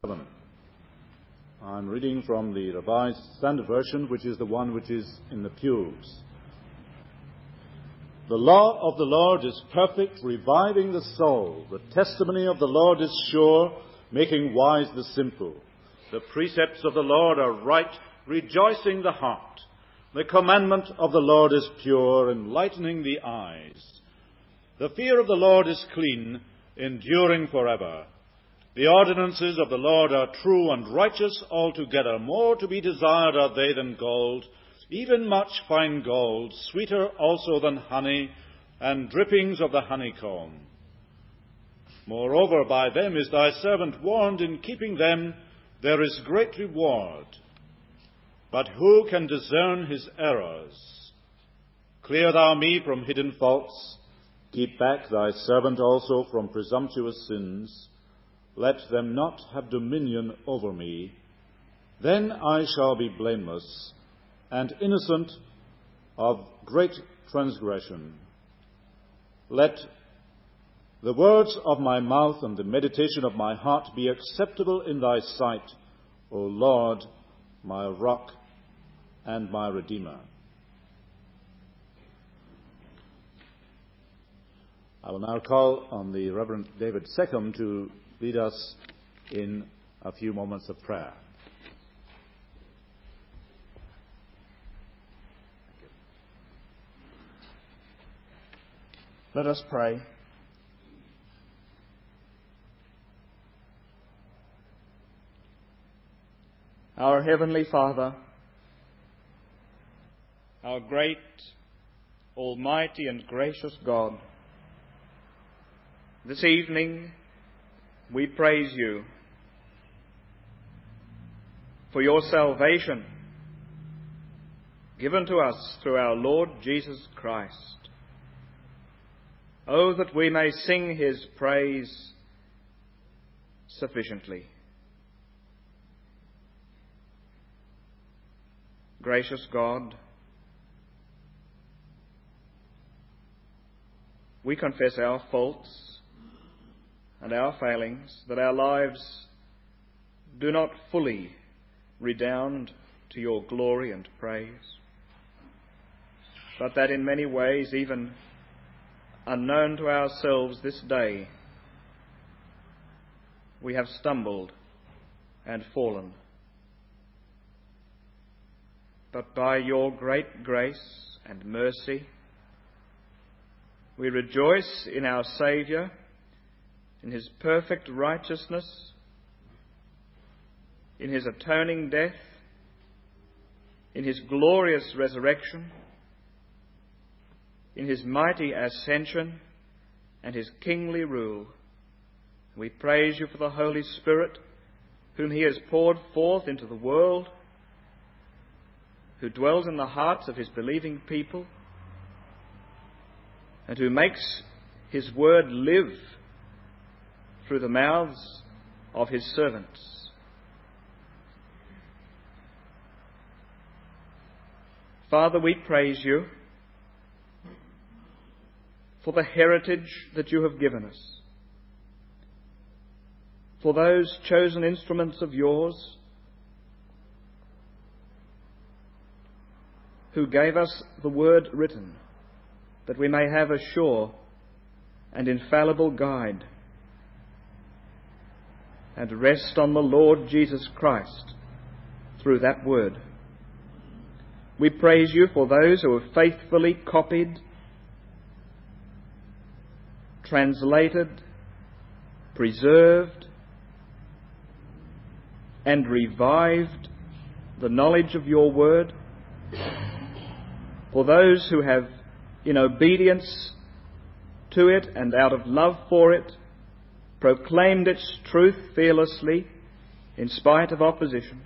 I'm reading from the Revised Standard Version, which is the one which is in the pews. The law of the Lord is perfect, reviving the soul. The testimony of the Lord is sure, making wise the simple. The precepts of the Lord are right, rejoicing the heart. The commandment of the Lord is pure, enlightening the eyes. The fear of the Lord is clean, enduring forever. The ordinances of the Lord are true and righteous altogether. More to be desired are they than gold, even much fine gold, sweeter also than honey, and drippings of the honeycomb. Moreover, by them is thy servant warned. In keeping them there is great reward. But who can discern his errors? Clear thou me from hidden faults. Keep back thy servant also from presumptuous sins. Let them not have dominion over me. Then I shall be blameless and innocent of great transgression. Let the words of my mouth and the meditation of my heart be acceptable in thy sight, O Lord, my rock and my redeemer. I will now call on the Reverend David Seckham to lead us in a few moments of prayer. Let us pray. Our Heavenly Father, our great, almighty and gracious God, this evening we praise you for your salvation given to us through our Lord Jesus Christ. Oh, that we may sing his praise sufficiently. Gracious God, we confess our faults and our failings, that our lives do not fully redound to your glory and praise, but that in many ways, even unknown to ourselves this day, we have stumbled and fallen. But by your great grace and mercy, we rejoice in our Saviour, in his perfect righteousness, in his atoning death, in his glorious resurrection, in his mighty ascension, and his kingly rule. We praise you for the Holy Spirit, whom he has poured forth into the world, who dwells in the hearts of his believing people, and who makes his word live through the mouths of his servants. Father, we praise you for the heritage that you have given us, for those chosen instruments of yours who gave us the word written, that we may have a sure and infallible guide and rest on the Lord Jesus Christ through that word. We praise you for those who have faithfully copied, translated, preserved, and revived the knowledge of your word, for those who have, in obedience to it and out of love for it, proclaimed its truth fearlessly in spite of opposition,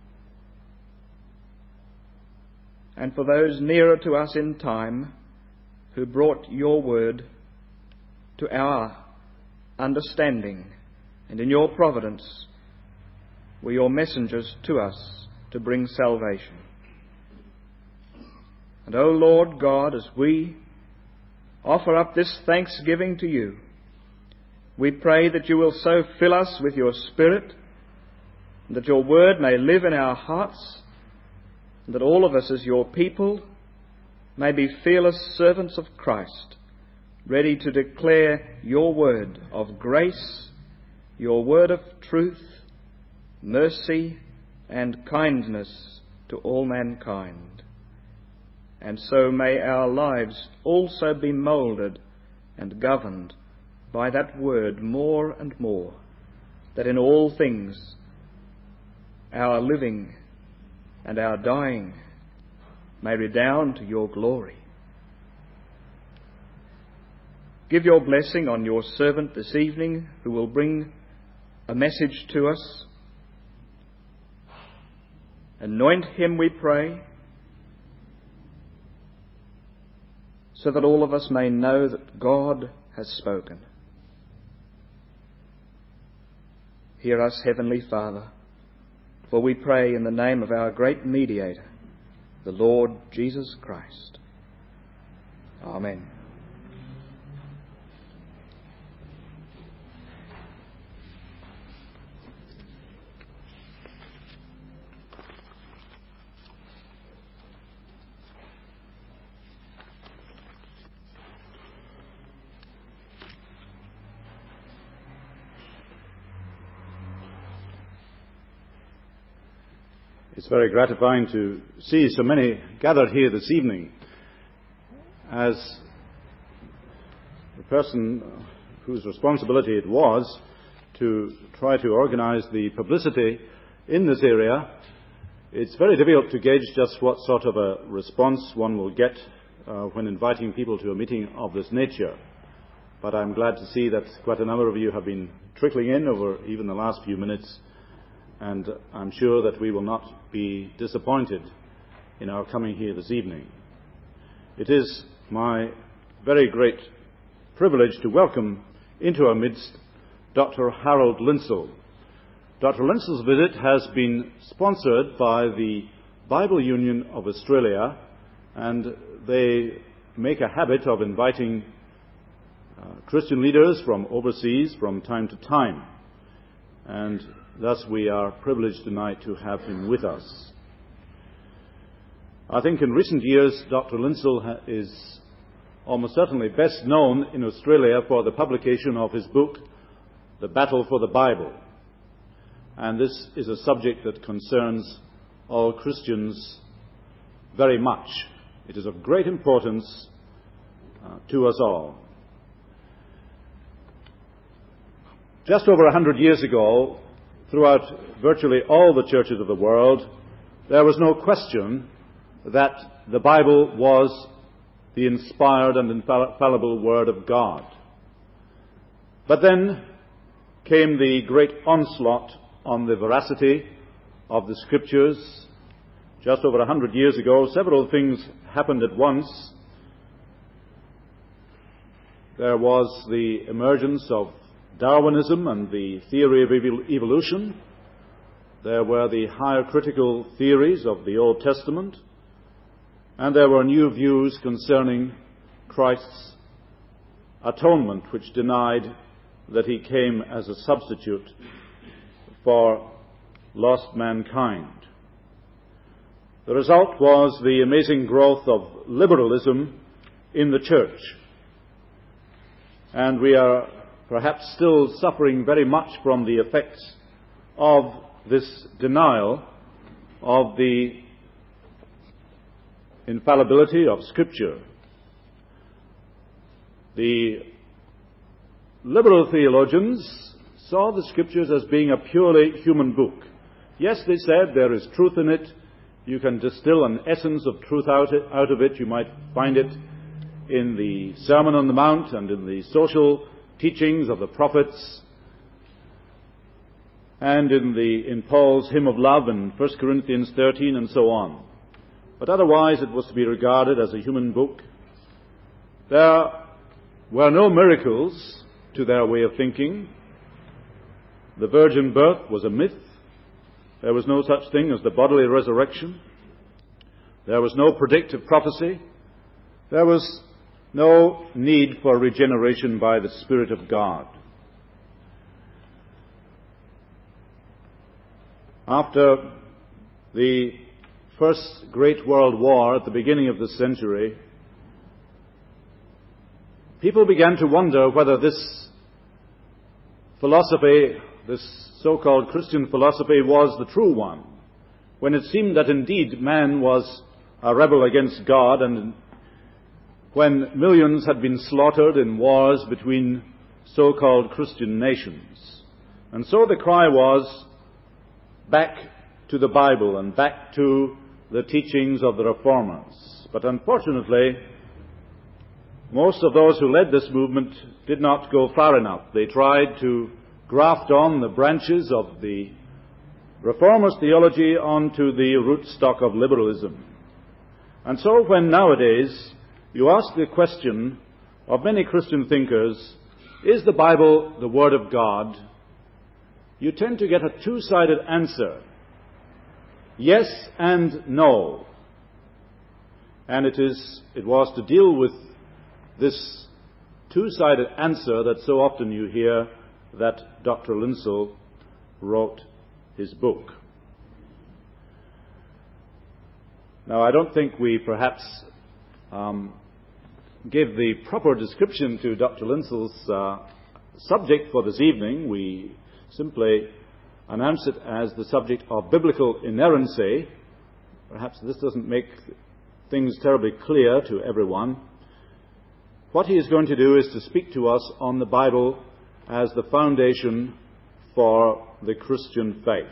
and for those nearer to us in time who brought your word to our understanding, and in your providence were your messengers to us to bring salvation. And, O Lord God, as we offer up this thanksgiving to you, we pray that you will so fill us with your Spirit and that your word may live in our hearts, and that all of us as your people may be fearless servants of Christ, ready to declare your word of grace, your word of truth, mercy, and kindness to all mankind. And so may our lives also be moulded and governed by that word more and more, that in all things our living and our dying may redound to your glory. Give your blessing on your servant this evening, who will bring a message to us. Anoint him, we pray, so that all of us may know that God has spoken. Hear us, Heavenly Father, for we pray in the name of our great mediator, the Lord Jesus Christ. Amen. It's very gratifying to see so many gathered here this evening. As the person whose responsibility it was to try to organize the publicity in this area, it's very difficult to gauge just what sort of a response one will get when inviting people to a meeting of this nature. But I'm glad to see that quite a number of you have been trickling in over even the last few minutes, and I'm sure that we will not be disappointed in our coming here this evening. It is my very great privilege to welcome into our midst Dr. Harold Lindsell. Dr. Lindsell's visit has been sponsored by the Bible Union of Australia, and they make a habit of inviting Christian leaders from overseas from time to time. And thus we are privileged tonight to have him with us. I think in recent years Dr. Lindsell is almost certainly best known in Australia for the publication of his book, The Battle for the Bible. And this is a subject that concerns all Christians very much. It is of great importance to us all. Just over 100 years ago, throughout virtually all the churches of the world, there was no question that the Bible was the inspired and infallible Word of God. But then came the great onslaught on the veracity of the Scriptures. Just over 100 years ago, several things happened at once. There was the emergence of Darwinism and the theory of evolution. There were the higher critical theories of the Old Testament. And there were new views concerning Christ's atonement, which denied that he came as a substitute for lost mankind. The result was the amazing growth of liberalism in the church. And we are perhaps still suffering very much from the effects of this denial of the infallibility of Scripture. The liberal theologians saw the Scriptures as being a purely human book. Yes, they said there is truth in it. You can distill an essence of truth out of it. You might find it in the Sermon on the Mount and in the social teachings of the prophets, and in Paul's hymn of love in 1 Corinthians 13 and so on. But otherwise it was to be regarded as a human book. There were no miracles to their way of thinking. The virgin birth was a myth. There was no such thing as the bodily resurrection. There was no predictive prophecy. There was no need for regeneration by the Spirit of God. After the First Great World War at the beginning of the century, people began to wonder whether this philosophy, this so-called Christian philosophy, was the true one, when it seemed that indeed man was a rebel against God, and when millions had been slaughtered in wars between so-called Christian nations. And so the cry was back to the Bible and back to the teachings of the Reformers. But unfortunately, most of those who led this movement did not go far enough. They tried to graft on the branches of the Reformers' theology onto the rootstock of liberalism. And so when nowadays you ask the question of many Christian thinkers, is the Bible the Word of God? You tend to get a two-sided answer. Yes and no. And it was to deal with this two-sided answer that so often you hear that Dr. Linsell wrote his book. Now, I don't think we perhaps give the proper description to Dr. Linsell's subject for this evening. We simply announce it as the subject of biblical inerrancy. Perhaps this doesn't make things terribly clear to everyone. What he is going to do is to speak to us on the Bible as the foundation for the Christian faith.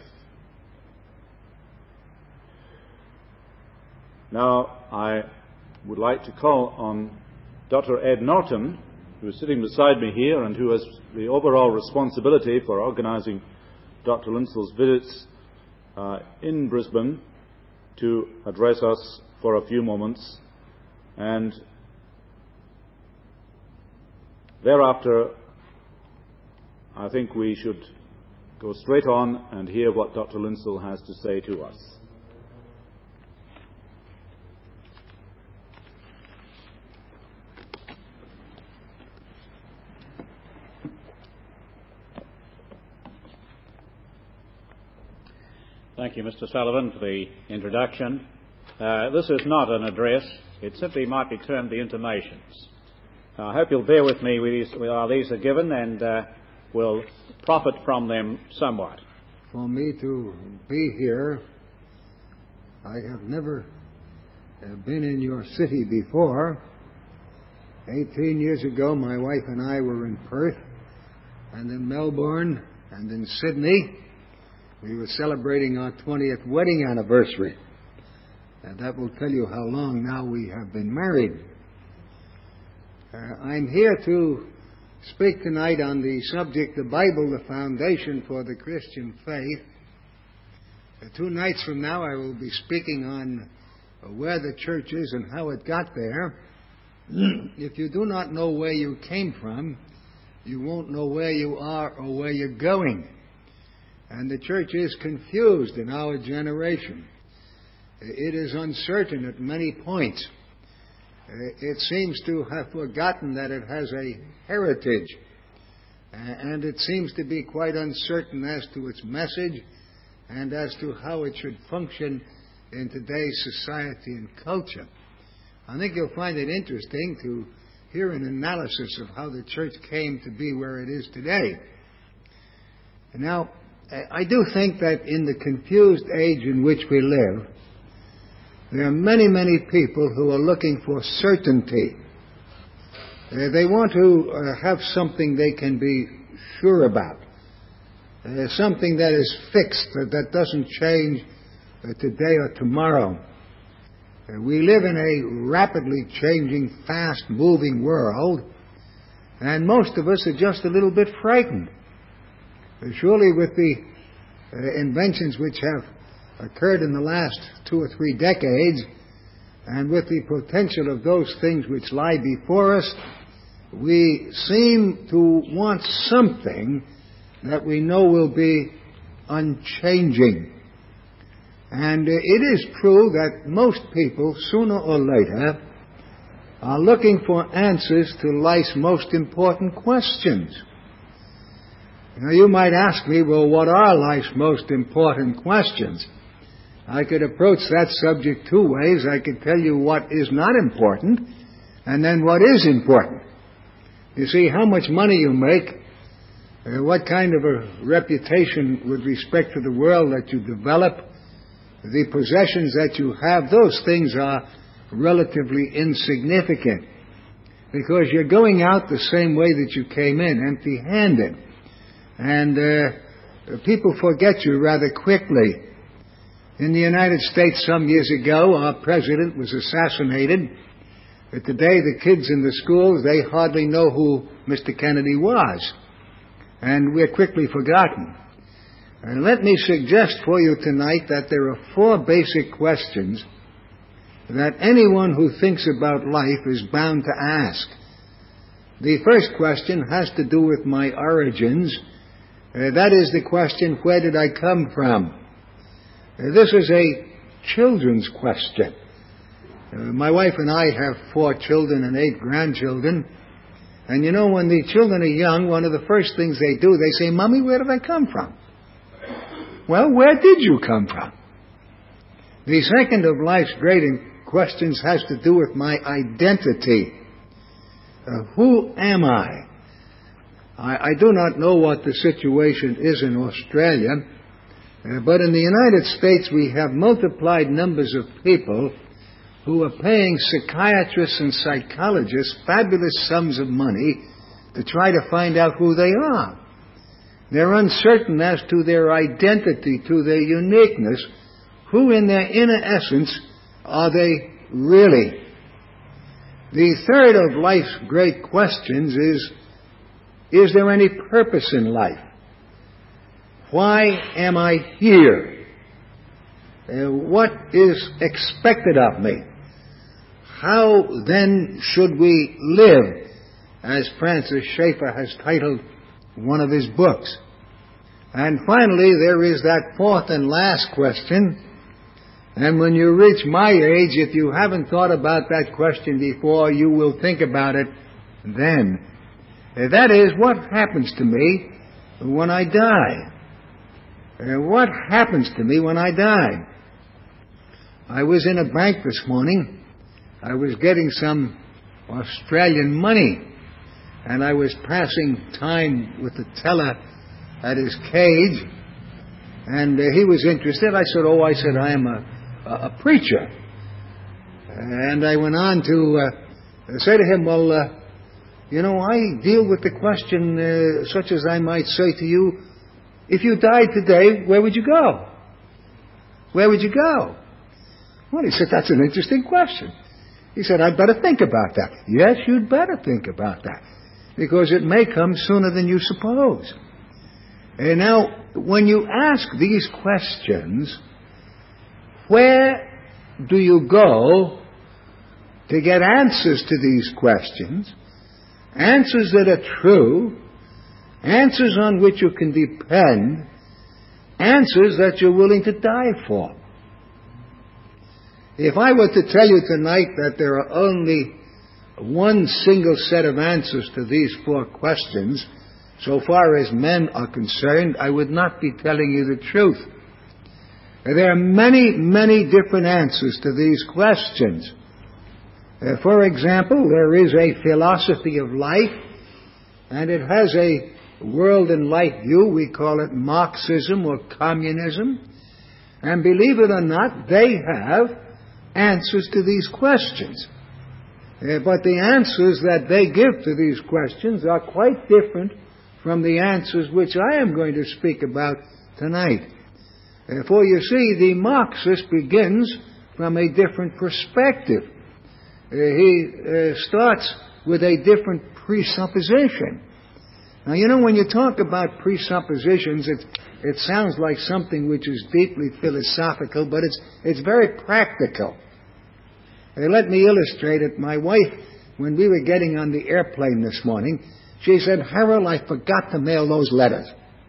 Now, I would like to call on Dr. Ed Norton, who is sitting beside me here and who has the overall responsibility for organizing Dr. Linsell's visits in Brisbane, to address us for a few moments. And thereafter, I think we should go straight on and hear what Dr. Linsell has to say to us. Thank you, Mr. Sullivan, for the introduction. This is not an address. It simply might be termed the intimations. I hope you'll bear with me while these are given, and we'll profit from them somewhat. For me to be here, I have never been in your city before. 18 years ago, my wife and I were in Perth, and in Melbourne, and in Sydney. We were celebrating our 20th wedding anniversary. And that will tell you how long now we have been married. I'm here to speak tonight on the subject, the Bible, the foundation for the Christian faith. 2 nights from now I will be speaking on where the church is and how it got there. If you do not know where you came from, you won't know where you are or where you're going. And the church is confused in our generation. It is uncertain at many points. It seems to have forgotten that it has a heritage. And it seems to be quite uncertain as to its message and as to how it should function in today's society and culture. I think you'll find it interesting to hear an analysis of how the church came to be where it is today. Now, I do think that in the confused age in which we live, there are many, many people who are looking for certainty. They want to have something they can be sure about, something that is fixed, that doesn't change today or tomorrow. We live in a rapidly changing, fast-moving world, and most of us are just a little bit frightened. Surely with the inventions which have occurred in the last 2 or 3 decades, and with the potential of those things which lie before us, we seem to want something that we know will be unchanging. And it is true that most people, sooner or later, are looking for answers to life's most important questions. Now you might ask me, well, what are life's most important questions? I could approach that subject two ways. I could tell you what is not important, and then what is important. You see, how much money you make, what kind of a reputation with respect to the world that you develop, the possessions that you have, those things are relatively insignificant, because you're going out the same way that you came in, empty-handed. And people forget you rather quickly. In the United States some years ago, our president was assassinated. But today the kids in the schools, they hardly know who Mr. Kennedy was. And we're quickly forgotten. And let me suggest for you tonight that there are 4 basic questions that anyone who thinks about life is bound to ask. The first question has to do with my origins. That is the question, where did I come from? This is a children's question. My wife and I have 4 children and 8 grandchildren. And you know, when the children are young, one of the first things they do, they say, "Mommy, where did I come from?" Well, where did you come from? The second of life's great questions has to do with my identity. Who am I? I do not know what the situation is in Australia, but in the United States we have multiplied numbers of people who are paying psychiatrists and psychologists fabulous sums of money to try to find out who they are. They're uncertain as to their identity, to their uniqueness. Who in their inner essence are they really? The third of life's great questions is there any purpose in life? Why am I here? What is expected of me? How then should we live, as Francis Schaeffer has titled one of his books? And finally, there is that fourth and last question. And when you reach my age, if you haven't thought about that question before, you will think about it then. That is, what happens to me when I die? What happens to me when I die? I was in a bank this morning. I was getting some Australian money, and I was passing time with the teller at his cage, and he was interested. I said, I am a preacher. And I went on to say to him, well, I deal with the question such as I might say to you, if you died today, where would you go? Where would you go? Well, he said, that's an interesting question. He said, I'd better think about that. Yes, you'd better think about that, because it may come sooner than you suppose. And now, when you ask these questions, where do you go to get answers to these questions? Answers that are true, answers on which you can depend, answers that you're willing to die for. If I were to tell you tonight that there are only one single set of answers to these 4 questions, so far as men are concerned, I would not be telling you the truth. There are many, many different answers to these questions. For example, there is a philosophy of life, and it has a world and life view. We call it Marxism or communism. And believe it or not, they have answers to these questions. But the answers that they give to these questions are quite different from the answers which I am going to speak about tonight. For you see, the Marxist begins from a different perspective. He starts with a different presupposition. Now, when you talk about presuppositions, it sounds like something which is deeply philosophical, but it's very practical. Let me illustrate it. My wife, when we were getting on the airplane this morning, she said, Harold, I forgot to mail those letters.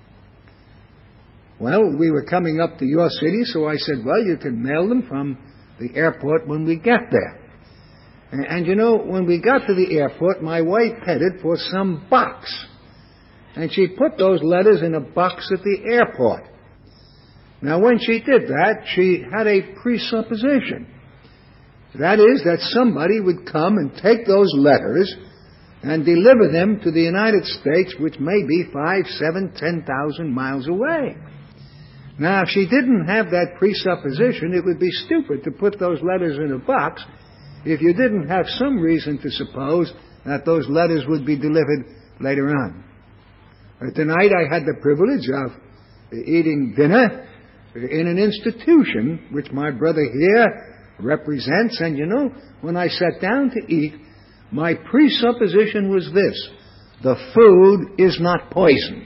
Well, we were coming up to your city, so I said, well, you can mail them from the airport when we get there. And when we got to the airport, my wife headed for some box. and she put those letters in a box at the airport. Now, when she did that, she had a presupposition. That is, that somebody would come and take those letters and deliver them to the United States, which may be 5, 7, 10,000 miles away. Now, if she didn't have that presupposition, it would be stupid to put those letters in a box if you didn't have some reason to suppose that those letters would be delivered later on. Tonight I had the privilege of eating dinner in an institution which my brother here represents, and you know, when I sat down to eat, my presupposition was this: the food is not poison.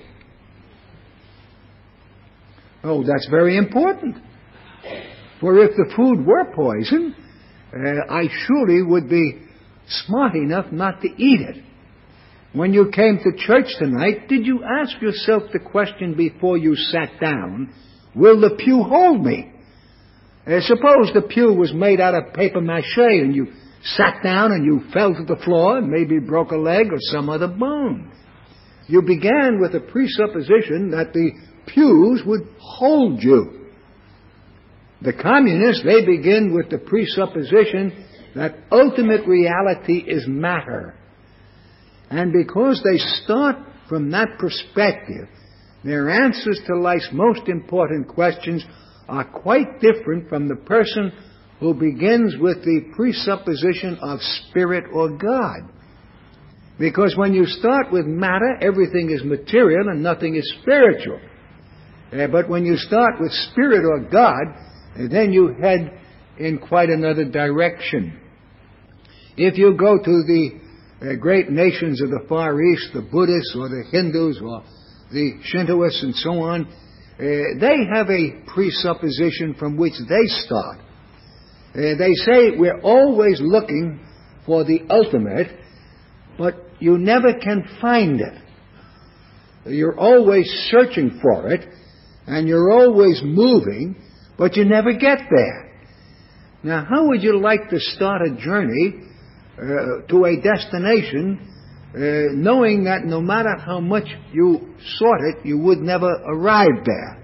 Oh, that's very important. For if the food were poison, I surely would be smart enough not to eat it. When you came to church tonight, did you ask yourself the question before you sat down, will the pew hold me? Suppose the pew was made out of paper mache and you sat down and you fell to the floor and maybe broke a leg or some other bone. You began with a presupposition that the pews would hold you. The communists, they begin with the presupposition that ultimate reality is matter. And because they start from that perspective, their answers to life's most important questions are quite different from the person who begins with the presupposition of spirit or God. Because when you start with matter, everything is material and nothing is spiritual. But when you start with spirit or God, then you head in quite another direction. If you go to the great nations of the Far East, the Buddhists or the Hindus or the Shintoists and so on, they have a presupposition from which they start. They say we're always looking for the ultimate, but you never can find it. You're always searching for it, and you're always moving, but you never get there. Now, how would you like to start a journey to a destination knowing that no matter how much you sought it, you would never arrive there?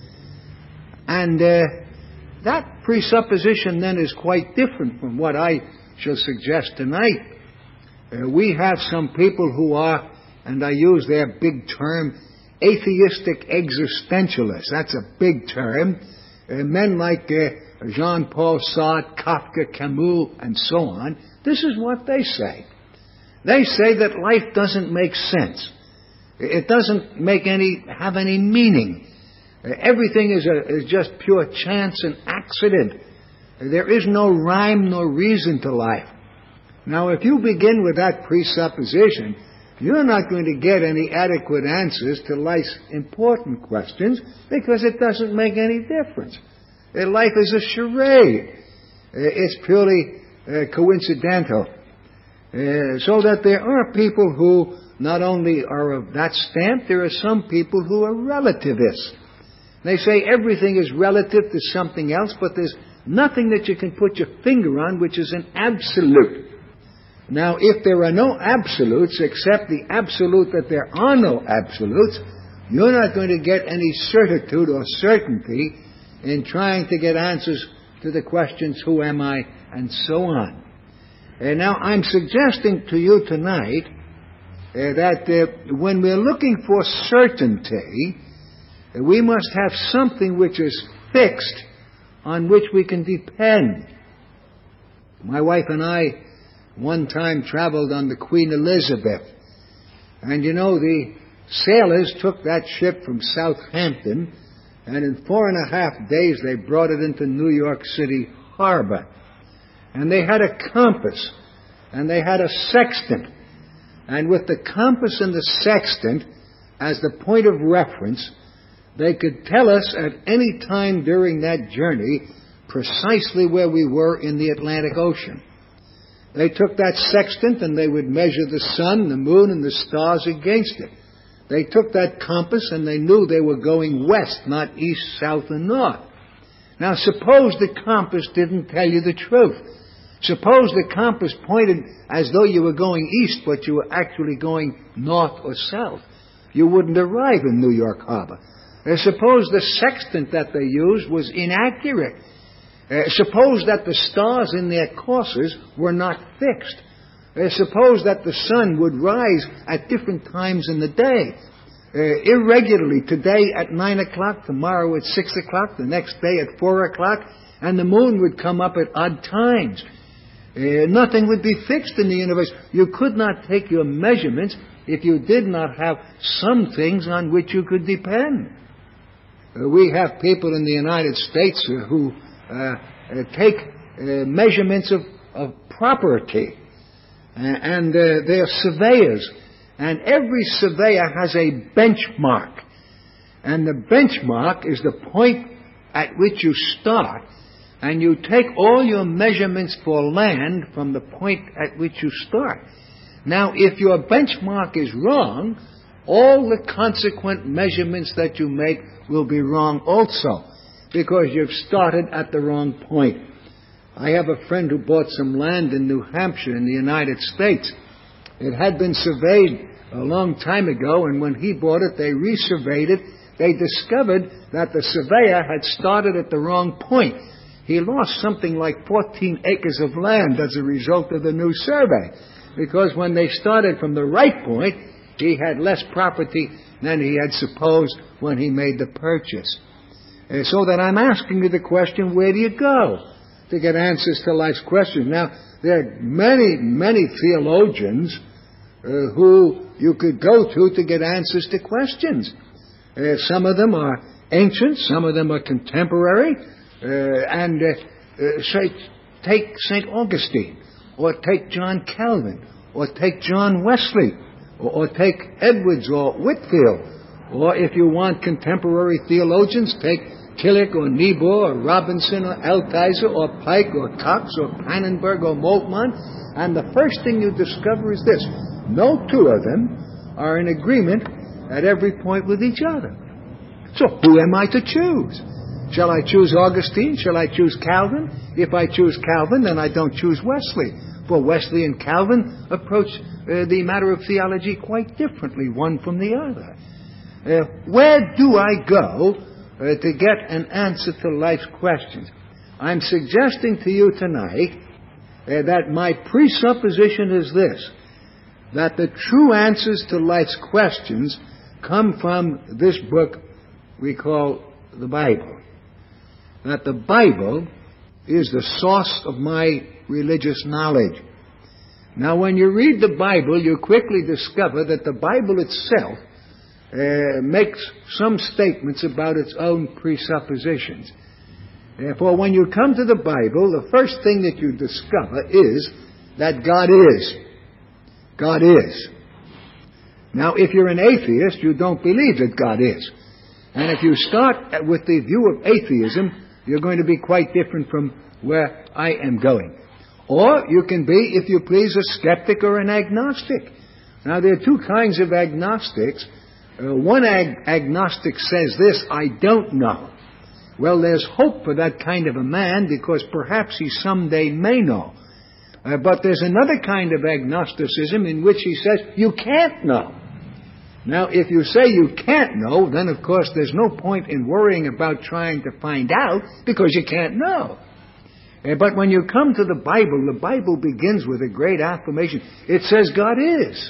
And that presupposition then is quite different from what I shall suggest tonight. We have some people who are, and I use their big term, atheistic existentialists. That's a big term. Men like Jean-Paul Sartre, Kafka, Camus, and so on. This is what they say. They say that life doesn't make sense. It doesn't have any meaning. Everything is just pure chance and accident. There is no rhyme nor reason to life. Now, if you begin with that presupposition, you're not going to get any adequate answers to life's important questions because it doesn't make any difference. Life is a charade. It's purely coincidental. So that there are people who not only are of that stamp, there are some people who are relativists. They say everything is relative to something else, but there's nothing that you can put your finger on which is an absolute. Now, if there are no absolutes except the absolute that there are no absolutes, you're not going to get any certitude or certainty in trying to get answers to the questions, who am I, and so on. And now, I'm suggesting to you tonight that when we're looking for certainty, we must have something which is fixed, on which we can depend. My wife and I one time traveled on the Queen Elizabeth. And you know, the sailors took that ship from Southampton, and in 4.5 days they brought it into New York City harbor. And they had a compass, and they had a sextant. And with the compass and the sextant as the point of reference, they could tell us at any time during that journey precisely where we were in the Atlantic Ocean. They took that sextant and they would measure the sun, the moon, and the stars against it. They took that compass and they knew they were going west, not east, south, and north. Now, suppose the compass didn't tell you the truth. Suppose the compass pointed as though you were going east, but you were actually going north or south. you wouldn't arrive in New York Harbor. Suppose the sextant that they used was inaccurate. Suppose that the stars in their courses were not fixed. Suppose that the sun would rise at different times in the day, irregularly. Today at 9 o'clock, tomorrow at 6 o'clock, the next day at 4 o'clock, and the moon would come up at odd times. Nothing would be fixed in the universe. You could not take your measurements if you did not have some things on which you could depend. We have people in the United States who take measurements of property, and they're surveyors. And every surveyor has a benchmark. And the benchmark is the point at which you start, and you take all your measurements for land from the point at which you start. Now, if your benchmark is wrong, all the consequent measurements that you make will be wrong also, because you've started at the wrong point. I have a friend who bought some land in New Hampshire in the United States. It had been surveyed a long time ago, and when he bought it, they resurveyed it. They discovered that the surveyor had started at the wrong point. He lost something like 14 acres of land as a result of the new survey, because when they started from the right point, he had less property than he had supposed when he made the purchase. So that I'm asking you the question, where do you go to get answers to life's questions? Now, there are many, many theologians who you could go to get answers to questions. Some of them are ancient, some of them are contemporary, take St. Augustine, or take John Calvin, or take John Wesley, or take Edwards or Whitefield. Or if you want contemporary theologians, take Tillich or Niebuhr or Robinson or Altizer or Pike or Cox or Pannenberg or Moltmann. And the first thing you discover is this: no two of them are in agreement at every point with each other. So who am I to choose? Shall I choose Augustine? Shall I choose Calvin? If I choose Calvin, then I don't choose Wesley. For Wesley and Calvin approach the matter of theology quite differently, one from the other. Where do I go to get an answer to life's questions? I'm suggesting to you tonight that my presupposition is this: that the true answers to life's questions come from this book we call the Bible. That the Bible is the source of my religious knowledge. Now, when you read the Bible, you quickly discover that the Bible itself makes some statements about its own presuppositions. Therefore, when you come to the Bible, the first thing that you discover is that God is. God is. Now, if you're an atheist, you don't believe that God is. And if you start with the view of atheism, you're going to be quite different from where I am going. Or you can be, if you please, a skeptic or an agnostic. Now, there are two kinds of agnostics. One agnostic says this: I don't know. Well, there's hope for that kind of a man, because perhaps he someday may know. But there's another kind of agnosticism in which he says, you can't know. Now, if you say you can't know, then of course there's no point in worrying about trying to find out, because you can't know. But when you come to the Bible begins with a great affirmation. It says God is.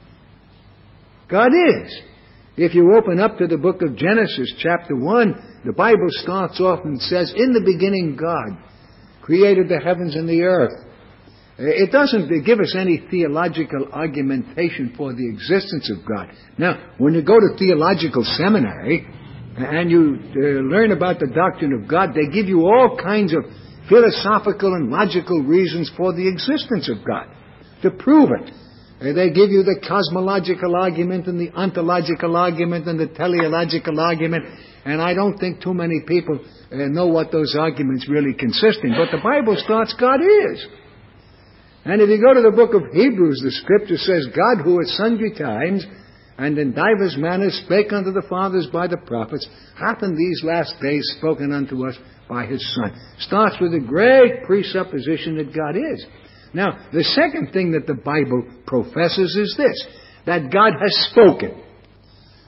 God is. If you open up to the book of Genesis, chapter 1, the Bible starts off and says, in the beginning God created the heavens and the earth. It doesn't give us any theological argumentation for the existence of God. Now, when you go to theological seminary and you learn about the doctrine of God, they give you all kinds of philosophical and logical reasons for the existence of God to prove it. They give you the cosmological argument and the ontological argument and the teleological argument, and I don't think too many people know what those arguments really consist in. But the Bible starts, God is. And if you go to the book of Hebrews, the Scripture says, God, who at sundry times and in divers manners spake unto the fathers by the prophets, hath in these last days spoken unto us by His Son. Starts with a great presupposition that God is. Now, the second thing that the Bible professes is this: that God has spoken.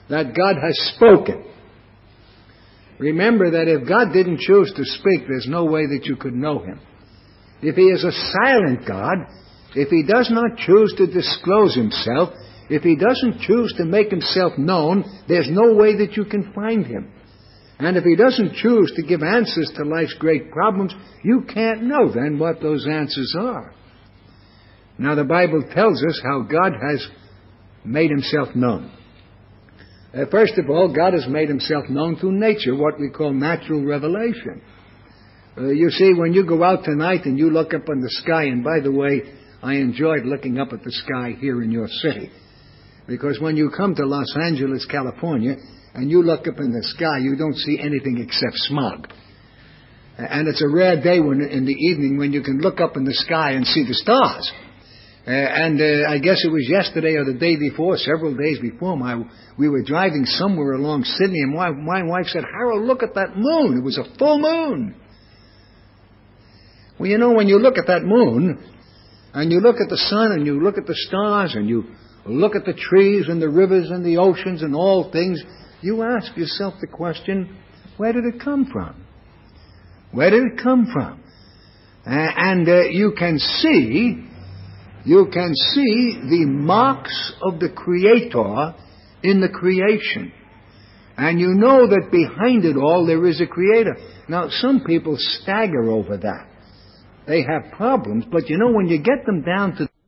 that God has spoken. Remember that if God didn't choose to speak, there's no way that you could know Him. If He is a silent God, if He does not choose to disclose Himself, if He doesn't choose to make Himself known, there's no way that you can find Him. And if He doesn't choose to give answers to life's great problems, you can't know then what those answers are. Now the Bible tells us how God has made Himself known. First of all, God has made Himself known through nature, what we call natural revelation. You see, when you go out tonight and you look up in the sky, and by the way, I enjoyed looking up at the sky here in your city, because when you come to Los Angeles, California, and you look up in the sky, you don't see anything except smog. And it's a rare day in the evening when you can look up in the sky and see the stars. I guess it was yesterday or the day before, several days before, we were driving somewhere along Sydney, and my wife said, "Harold, look at that moon." It was a full moon. Well, you know, when you look at that moon, and you look at the sun, and you look at the stars, and you look at the trees and the rivers and the oceans and all things, you ask yourself the question, where did it come from? Where did it come from? You can see the marks of the Creator in the creation. And you know that behind it all there is a Creator. Now, some people stagger over that. They have problems, but you know, when you get them down to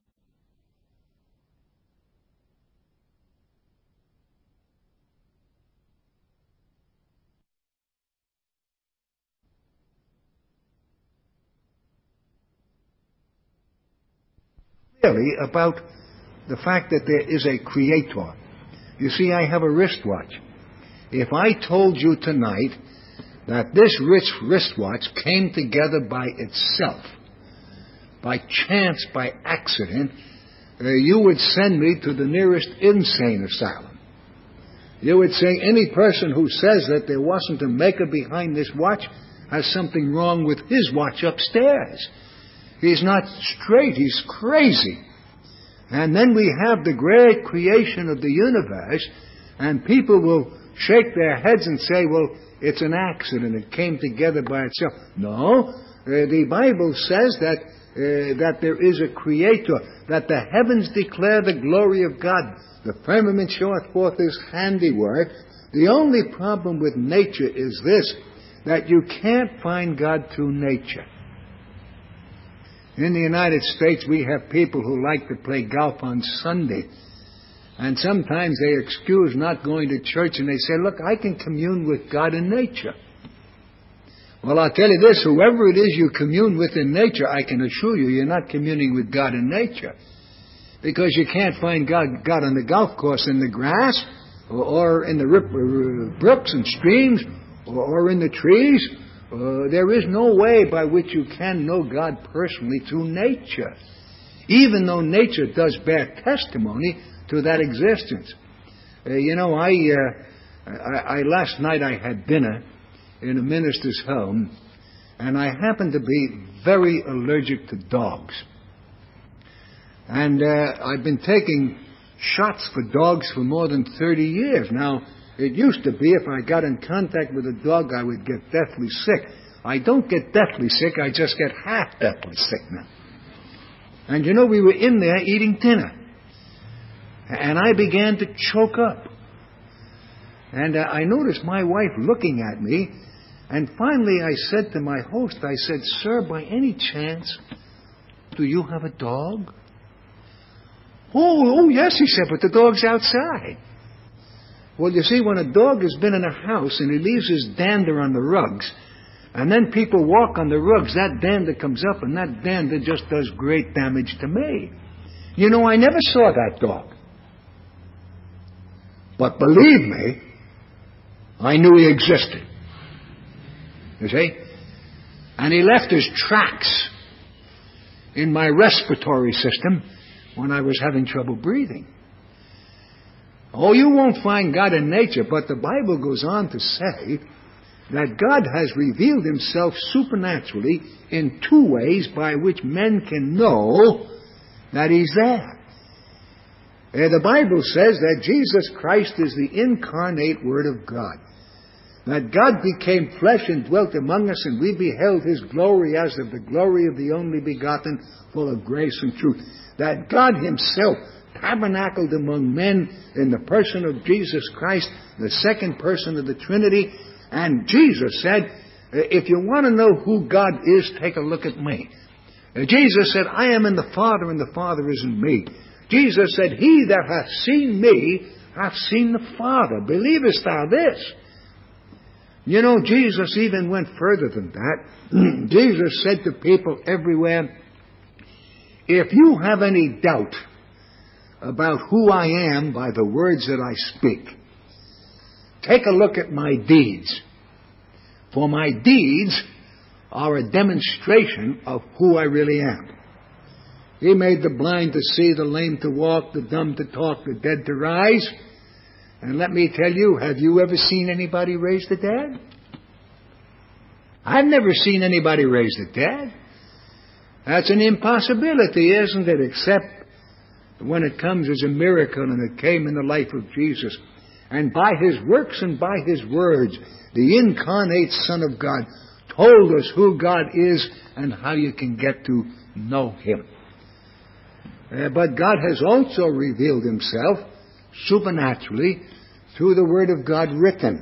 clearly about the fact that there is a Creator. You see, I have a wristwatch. If I told you tonight that this wristwatch came together by itself, by chance, by accident, you would send me to the nearest insane asylum. You would say any person who says that there wasn't a maker behind this watch has something wrong with his watch upstairs. He's not straight, he's crazy. And then we have the great creation of the universe, and people will shake their heads and say, well, it's an accident, it came together by itself. No, the Bible says that there is a Creator, that the heavens declare the glory of God, the firmament showeth forth His handiwork. The only problem with nature is this, that you can't find God through nature. In the United States, we have people who like to play golf on Sunday. And sometimes they excuse not going to church and they say, look, I can commune with God in nature. Well, I'll tell you this, whoever it is you commune with in nature, I can assure you, you're not communing with God in nature. Because you can't find God on the golf course in the grass, or in the brooks and streams, or in the trees. There is no way by which you can know God personally through nature, even though nature does bear testimony to that existence. Last night I had dinner in a minister's home, and I happened to be very allergic to dogs. And I've been taking shots for dogs for more than 30 years. Now, it used to be if I got in contact with a dog, I would get deathly sick. I don't get deathly sick, I just get half deathly sick now. And you know, we were in there eating dinner, and I began to choke up. And I noticed my wife looking at me, and finally I said to my host, I said, "Sir, by any chance, do you have a dog?" Oh, yes, he said, but the dog's outside. Well, you see, when a dog has been in a house and he leaves his dander on the rugs, and then people walk on the rugs, that dander comes up, and that dander just does great damage to me. You know, I never saw that dog. But believe me, I knew he existed. You see? And he left his tracks in my respiratory system when I was having trouble breathing. Oh, you won't find God in nature, but the Bible goes on to say that God has revealed Himself supernaturally in two ways by which men can know that He's there. The Bible says that Jesus Christ is the incarnate Word of God. That God became flesh and dwelt among us, and we beheld His glory as of the glory of the only begotten, full of grace and truth. That God Himself tabernacled among men in the person of Jesus Christ, the second person of the Trinity. And Jesus said, if you want to know who God is, take a look at me. Jesus said, I am in the Father, and the Father is in me. Jesus said, he that hath seen me hath seen the Father. Believest thou this? You know, Jesus even went further than that. Jesus said to people everywhere, if you have any doubt about who I am by the words that I speak, take a look at my deeds. For my deeds are a demonstration of who I really am. He made the blind to see, the lame to walk, the dumb to talk, the dead to rise. And let me tell you, have you ever seen anybody raise the dead? I've never seen anybody raise the dead. That's an impossibility, isn't it? Except when it comes as a miracle, and it came in the life of Jesus. And by His works and by His words, the incarnate Son of God told us who God is and how you can get to know Him. But God has also revealed Himself supernaturally through the Word of God written.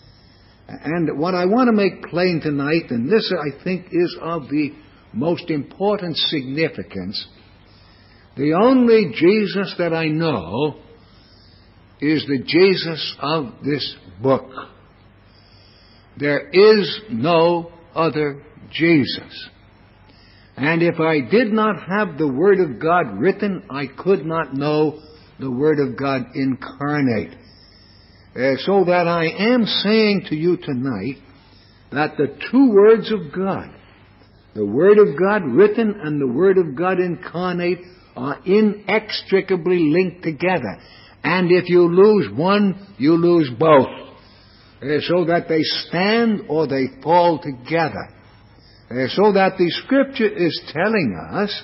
And what I want to make plain tonight, and this I think is of the most important significance, the only Jesus that I know is the Jesus of this book. There is no other Jesus. And if I did not have the Word of God written, I could not know the Word of God incarnate. So that I am saying to you tonight that the two words of God, the Word of God written and the Word of God incarnate, are inextricably linked together. And if you lose one, you lose both. So that they stand or they fall together. So that the Scripture is telling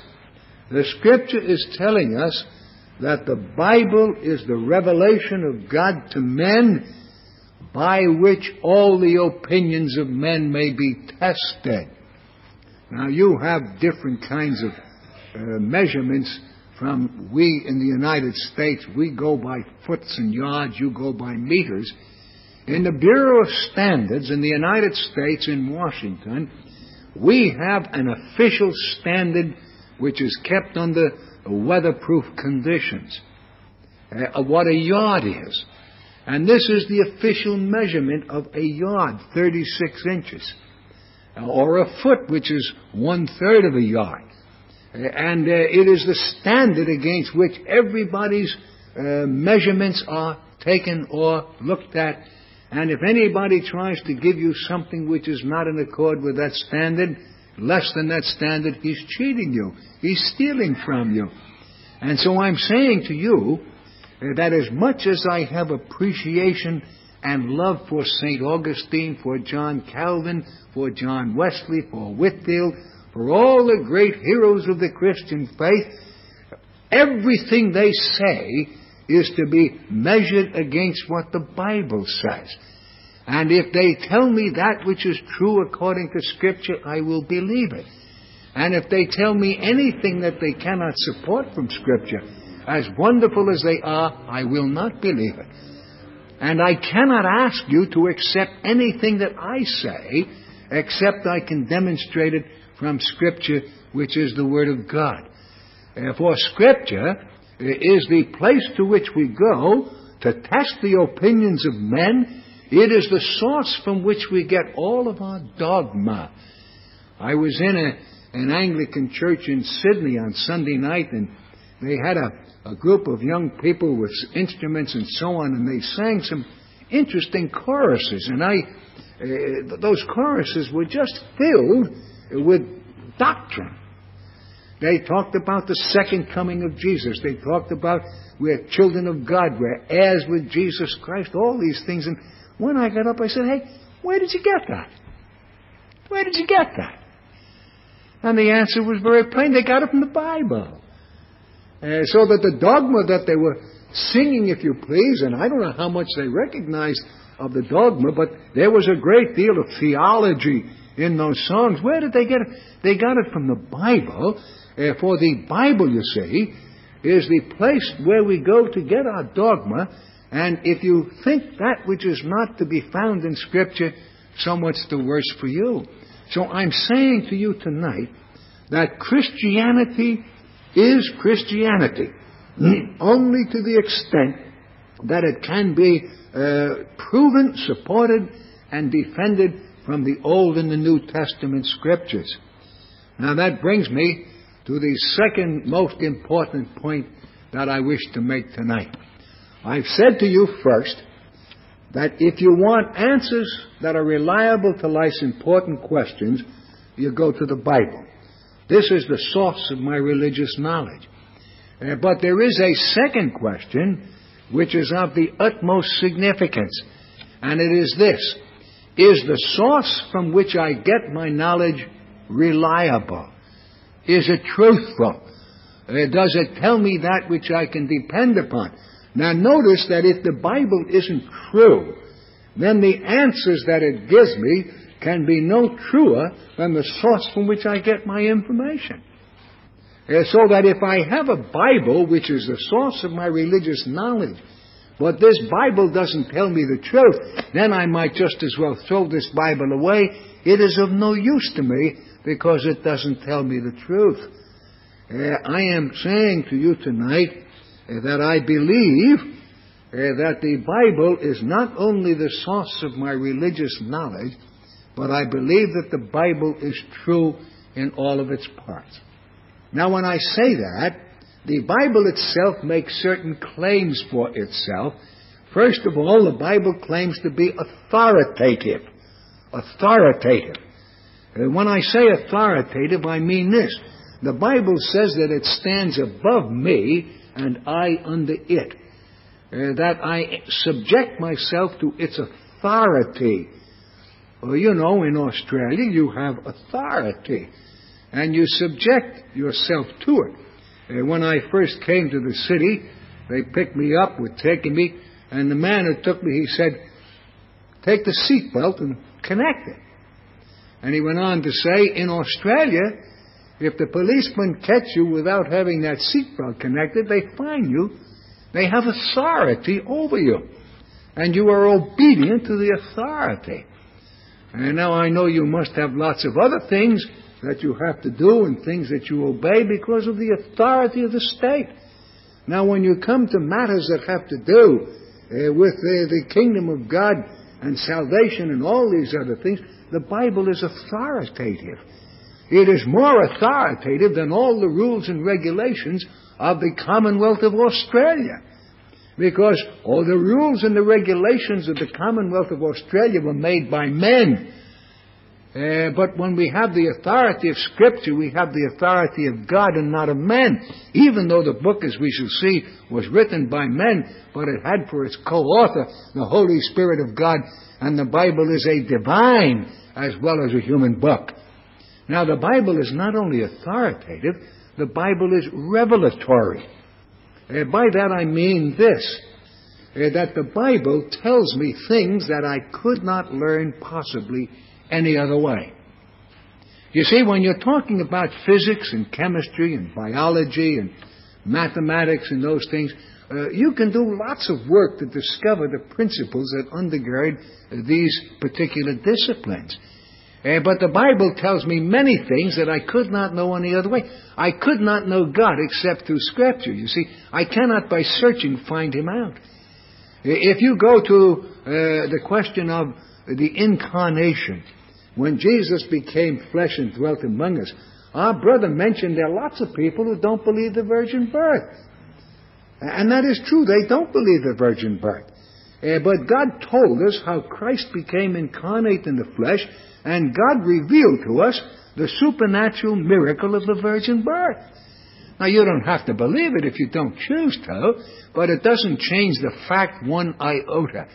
us that the Bible is the revelation of God to men, by which all the opinions of men may be tested. Now you have different kinds of measurements. From we in the United States, we go by foots and yards, you go by meters. In the Bureau of Standards in the United States in Washington, we have an official standard which is kept under weatherproof conditions of what a yard is. And this is the official measurement of a yard, 36 inches. Or a foot, which is 1/3 of a yard. And it is the standard against which everybody's measurements are taken or looked at. And if anybody tries to give you something which is not in accord with that standard, less than that standard, he's cheating you. He's stealing from you. And so I'm saying to you that as much as I have appreciation and love for St. Augustine, for John Calvin, for John Wesley, for Whitefield, for all the great heroes of the Christian faith, everything they say is to be measured against what the Bible says. And if they tell me that which is true according to Scripture, I will believe it. And if they tell me anything that they cannot support from Scripture, as wonderful as they are, I will not believe it. And I cannot ask you to accept anything that I say, except I can demonstrate it from Scripture, which is the Word of God. For Scripture is the place to which we go to test the opinions of men. It is the source from which we get all of our dogma. I was in an Anglican church in Sydney on Sunday night, and they had a group of young people with instruments and so on, and they sang some interesting choruses. And those choruses were just filled with doctrine. They talked about the second coming of Jesus. They talked about we're children of God, we're heirs with Jesus Christ, all these things. And when I got up, I said, hey, where did you get that? Where did you get that? And the answer was very plain. They got it from the Bible. So that the dogma that they were singing, if you please, and I don't know how much they recognized of the dogma, but there was a great deal of theology in those songs. Where did they get it? They got it from the Bible. For the Bible, you see, is the place where we go to get our dogma. And if you think that which is not to be found in Scripture, so much the worse for you. So I'm saying to you tonight that Christianity is Christianity only to the extent that it can be proven, supported, and defended from the Old and the New Testament Scriptures. Now that brings me to the second most important point that I wish to make tonight. I've said to you first that if you want answers that are reliable to life's important questions, you go to the Bible. This is the source of my religious knowledge. But there is a second question which is of the utmost significance, and it is this: is the source from which I get my knowledge reliable? Is it truthful? Does it tell me that which I can depend upon? Now notice that if the Bible isn't true, then the answers that it gives me can be no truer than the source from which I get my information. So that if I have a Bible, which is the source of my religious knowledge, but this Bible doesn't tell me the truth, then I might just as well throw this Bible away. It is of no use to me because it doesn't tell me the truth. I am saying to you tonight that I believe that the Bible is not only the source of my religious knowledge, but I believe that the Bible is true in all of its parts. Now, when I say that, the Bible itself makes certain claims for itself. First of all, the Bible claims to be authoritative. Authoritative. When I say authoritative, I mean this. The Bible says that it stands above me and I under it. That I subject myself to its authority. Well, you know, in Australia you have authority, and you subject yourself to it. When I first came to the city, they picked me up, were taking me, and the man who took me, he said, "Take the seatbelt and connect it." And he went on to say, in Australia, if the policemen catch you without having that seatbelt connected, they fine you. They have authority over you. And you are obedient to the authority. And now I know you must have lots of other things that you have to do and things that you obey because of the authority of the state. Now when you come to matters that have to do with the kingdom of God and salvation and all these other things, the Bible is authoritative. It is more authoritative than all the rules and regulations of the Commonwealth of Australia. Because all the rules and the regulations of the Commonwealth of Australia were made by men. But when we have the authority of Scripture, we have the authority of God and not of men. Even though the book, as we shall see, was written by men, but it had for its co-author the Holy Spirit of God, and the Bible is a divine as well as a human book. Now, the Bible is not only authoritative, the Bible is revelatory. By that I mean this, that the Bible tells me things that I could not learn possibly any other way. You see, when you're talking about physics and chemistry and biology and mathematics and those things, you can do lots of work to discover the principles that undergird these particular disciplines. But the Bible tells me many things that I could not know any other way. I could not know God except through Scripture. You see, I cannot by searching find Him out. If you go to the question of the incarnation, when Jesus became flesh and dwelt among us, our brother mentioned there are lots of people who don't believe the virgin birth. And that is true, they don't believe the virgin birth. But God told us how Christ became incarnate in the flesh, and God revealed to us the supernatural miracle of the virgin birth. Now, you don't have to believe it if you don't choose to, but it doesn't change the fact one iota.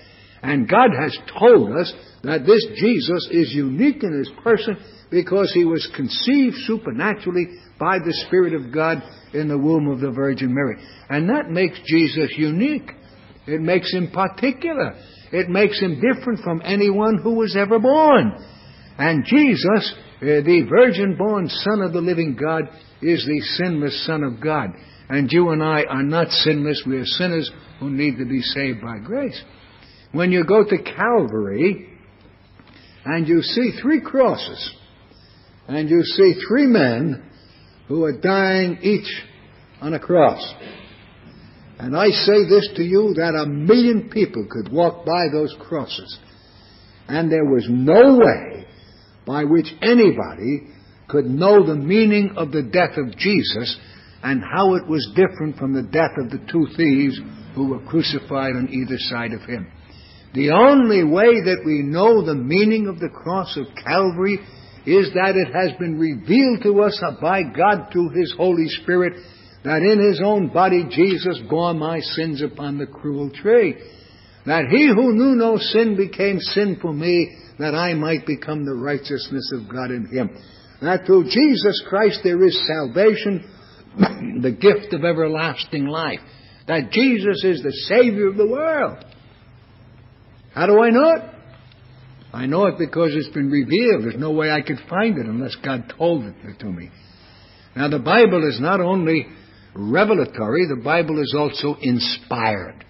And God has told us that this Jesus is unique in his person because he was conceived supernaturally by the Spirit of God in the womb of the Virgin Mary. And that makes Jesus unique. It makes him particular. It makes him different from anyone who was ever born. And Jesus, the virgin-born Son of the living God, is the sinless Son of God. And you and I are not sinless. We are sinners who need to be saved by grace. When you go to Calvary and you see 3 crosses and you see 3 men who are dying each on a cross. And I say this to you, that 1 million people could walk by those crosses. And there was no way by which anybody could know the meaning of the death of Jesus and how it was different from the death of the 2 thieves who were crucified on either side of him. The only way that we know the meaning of the cross of Calvary is that it has been revealed to us by God through his Holy Spirit, that in his own body Jesus bore my sins upon the cruel tree. That he who knew no sin became sin for me, that I might become the righteousness of God in him. That through Jesus Christ there is salvation, the gift of everlasting life. That Jesus is the Savior of the world. How do I know it? I know it because it's been revealed. There's no way I could find it unless God told it to me. Now the Bible is not only revelatory, the Bible is also inspired.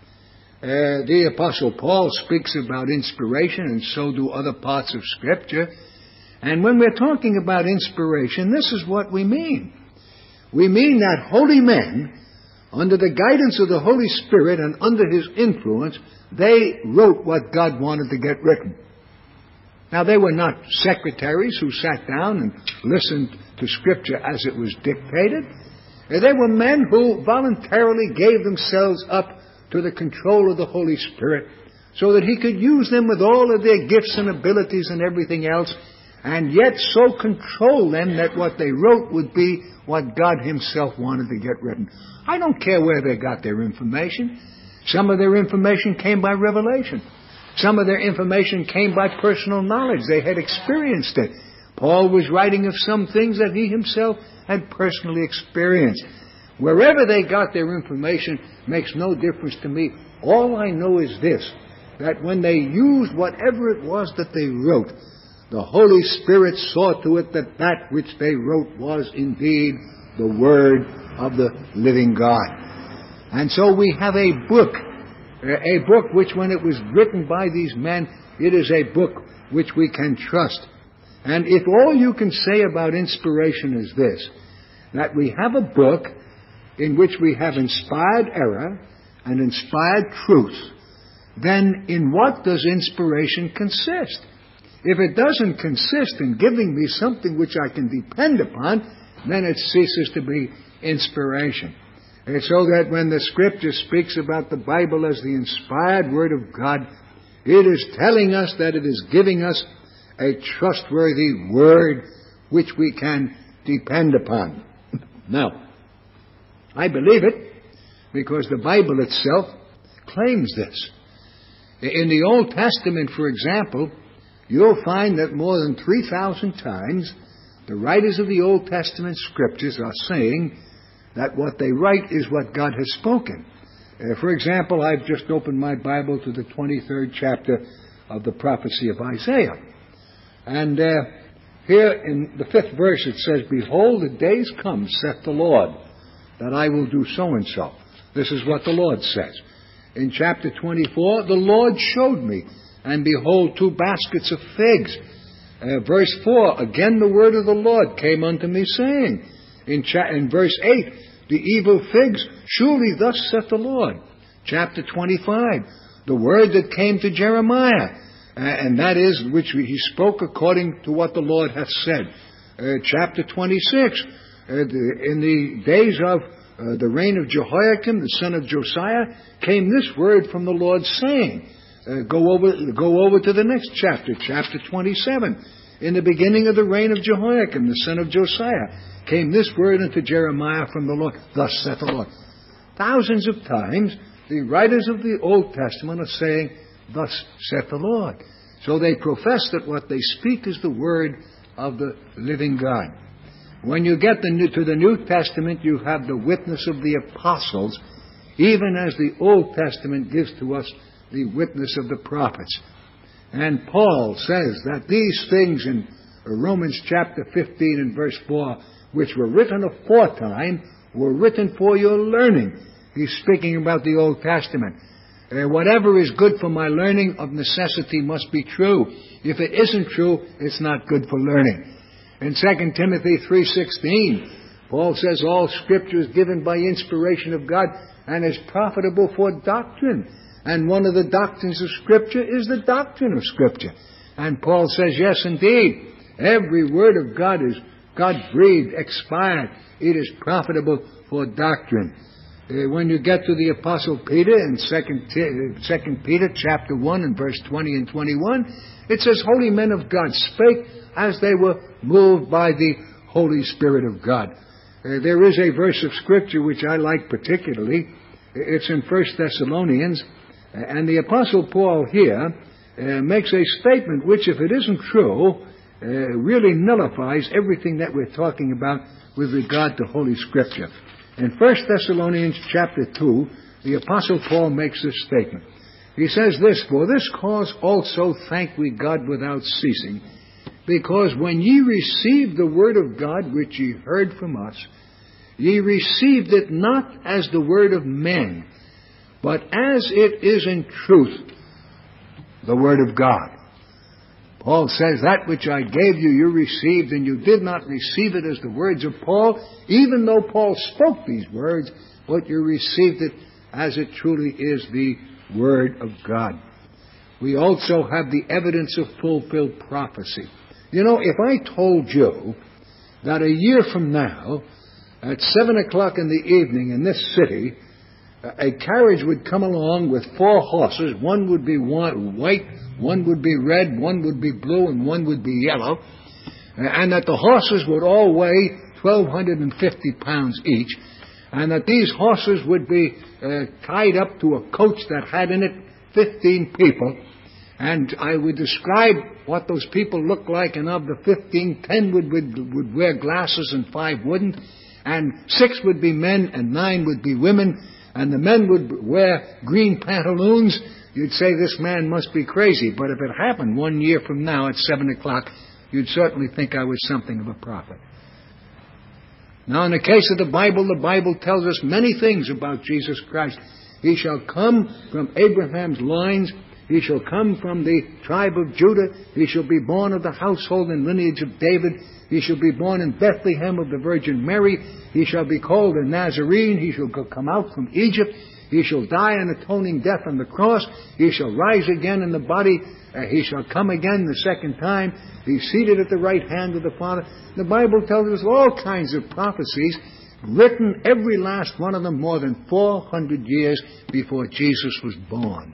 The Apostle Paul speaks about inspiration, and so do other parts of Scripture. And when we're talking about inspiration, this is what we mean. We mean that holy men, under the guidance of the Holy Spirit and under his influence, they wrote what God wanted to get written. Now, they were not secretaries who sat down and listened to Scripture as it was dictated. They were men who voluntarily gave themselves up to the control of the Holy Spirit so that he could use them with all of their gifts and abilities and everything else, and yet so control them that what they wrote would be what God himself wanted to get written. I don't care where they got their information. Some of their information came by revelation. Some of their information came by personal knowledge. They had experienced it. Paul was writing of some things that he himself had personally experienced. Wherever they got their information makes no difference to me. All I know is this, that when they used whatever it was that they wrote, the Holy Spirit saw to it that that which they wrote was indeed the Word of the living God. And so we have a book which when it was written by these men, it is a book which we can trust. And if all you can say about inspiration is this, that we have a book in which we have inspired error and inspired truth, then in what does inspiration consist? If it doesn't consist in giving me something which I can depend upon, then it ceases to be inspiration. And so that when the Scripture speaks about the Bible as the inspired Word of God, it is telling us that it is giving us a trustworthy Word which we can depend upon. Now, I believe it because the Bible itself claims this. In the Old Testament, for example, you'll find that more than 3,000 times the writers of the Old Testament Scriptures are saying that what they write is what God has spoken. For example, I've just opened my Bible to the 23rd chapter of the prophecy of Isaiah. And here in the 5th verse it says, "Behold, the days come, saith the Lord, that I will do so and so." This is what the Lord says. In chapter 24, "The Lord showed me, and behold, 2 baskets of figs." Verse 4, "Again the word of the Lord came unto me, saying." In verse 8, "The evil figs, surely thus saith the Lord." Chapter 25, the word that came to Jeremiah, and that is which he spoke according to what the Lord hath said. Chapter 26, in the days of the reign of Jehoiakim, the son of Josiah, came this word from the Lord, saying. Go over to the next chapter, chapter 27. In the beginning of the reign of Jehoiakim, the son of Josiah, came this word unto Jeremiah from the Lord, thus saith the Lord. Thousands of times, the writers of the Old Testament are saying thus saith the Lord. So they profess that what they speak is the word of the living God. When you get to the New Testament, you have the witness of the apostles, even as the Old Testament gives to us the witness of the prophets. And Paul says that these things in Romans chapter 15 and verse 4, which were written aforetime, were written for your learning. He's speaking about the Old Testament. Whatever is good for my learning, of necessity must be true. If it isn't true, it's not good for learning. In 2 Timothy 3:16, Paul says all Scripture is given by inspiration of God and is profitable for doctrine. And one of the doctrines of Scripture is the doctrine of Scripture. And Paul says, yes, indeed, every word of God is God-breathed, expired. It is profitable for doctrine. When you get to the Apostle Peter in 2 Peter chapter 1 and verse 20 and 21, it says, holy men of God spake as they were moved by the Holy Spirit of God. There is a verse of Scripture which I like particularly. It's in 1 Thessalonians, and the Apostle Paul here makes a statement which, if it isn't true, really nullifies everything that we're talking about with regard to Holy Scripture. In 1 Thessalonians chapter 2, the Apostle Paul makes this statement. He says this, for this cause also thank we God without ceasing, because when ye received the word of God which ye heard from us, ye received it not as the word of men, but as it is in truth, the word of God. Paul says, that which I gave you, you received, and you did not receive it as the words of Paul, even though Paul spoke these words, but you received it as it truly is the word of God. We also have the evidence of fulfilled prophecy. You know, if I told you that a year from now, at 7 o'clock in the evening in this city, a carriage would come along with 4 horses. One would be white, one would be red, one would be blue, and one would be yellow. And that the horses would all weigh 1,250 pounds each. And that these horses would be tied up to a coach that had in it 15 people. And I would describe what those people looked like, and of the 15, 10 would wear glasses and 5 wouldn't. And 6 would be men and 9 would be women. And the men would wear green pantaloons. You'd say this man must be crazy. But if it happened 1 year from now at 7 o'clock, you'd certainly think I was something of a prophet. Now, in the case of the Bible tells us many things about Jesus Christ. He shall come from Abraham's loins. He shall come from the tribe of Judah. He shall be born of the household and lineage of David. He shall be born in Bethlehem of the Virgin Mary. He shall be called a Nazarene. He shall come out from Egypt. He shall die an atoning death on the cross. He shall rise again in the body. He shall come again the second time. He's seated at the right hand of the Father. The Bible tells us all kinds of prophecies, written, every last one of them, more than 400 years before Jesus was born.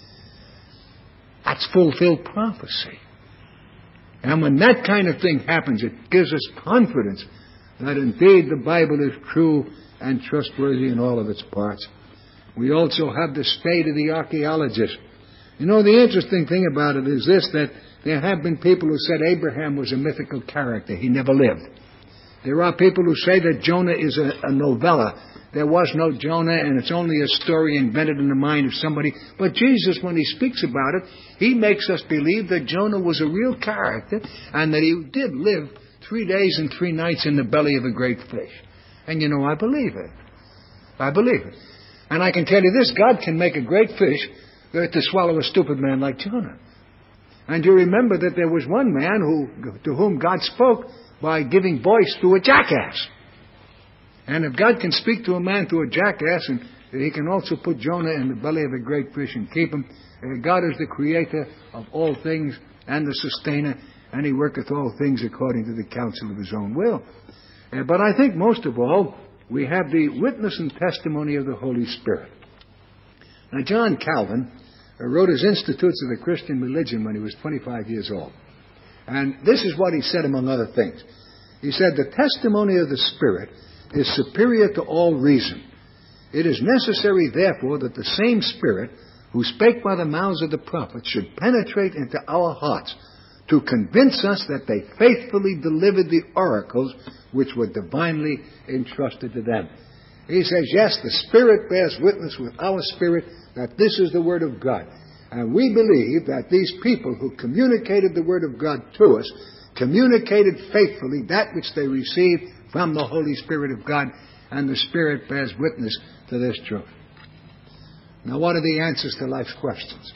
That's fulfilled prophecy. And when that kind of thing happens, it gives us confidence that indeed the Bible is true and trustworthy in all of its parts. We also have the state of the archaeologists. You know, the interesting thing about it is this, that there have been people who said Abraham was a mythical character. He never lived. There are people who say that Jonah is a novella. There was no Jonah, and it's only a story invented in the mind of somebody. But Jesus, when he speaks about it, he makes us believe that Jonah was a real character and that he did live 3 days and 3 nights in the belly of a great fish. And you know, I believe it. I believe it. And I can tell you this, God can make a great fish to swallow a stupid man like Jonah. And you remember that there was one man to whom God spoke by giving voice to a jackass. And if God can speak to a man through a jackass, and he can also put Jonah in the belly of a great fish and keep him, God is the creator of all things and the sustainer, and he worketh all things according to the counsel of his own will. But I think most of all, we have the witness and testimony of the Holy Spirit. Now, John Calvin wrote his Institutes of the Christian Religion when he was 25 years old. And this is what he said, among other things. He said, the testimony of the Spirit is superior to all reason. It is necessary, therefore, that the same Spirit who spake by the mouths of the prophets, should penetrate into our hearts to convince us that they faithfully delivered the oracles which were divinely entrusted to them. He says, yes, the Spirit bears witness with our spirit that this is the Word of God. And we believe that these people who communicated the Word of God to us communicated faithfully that which they received from the Holy Spirit of God, and the Spirit bears witness to this truth. Now, what are the answers to life's questions?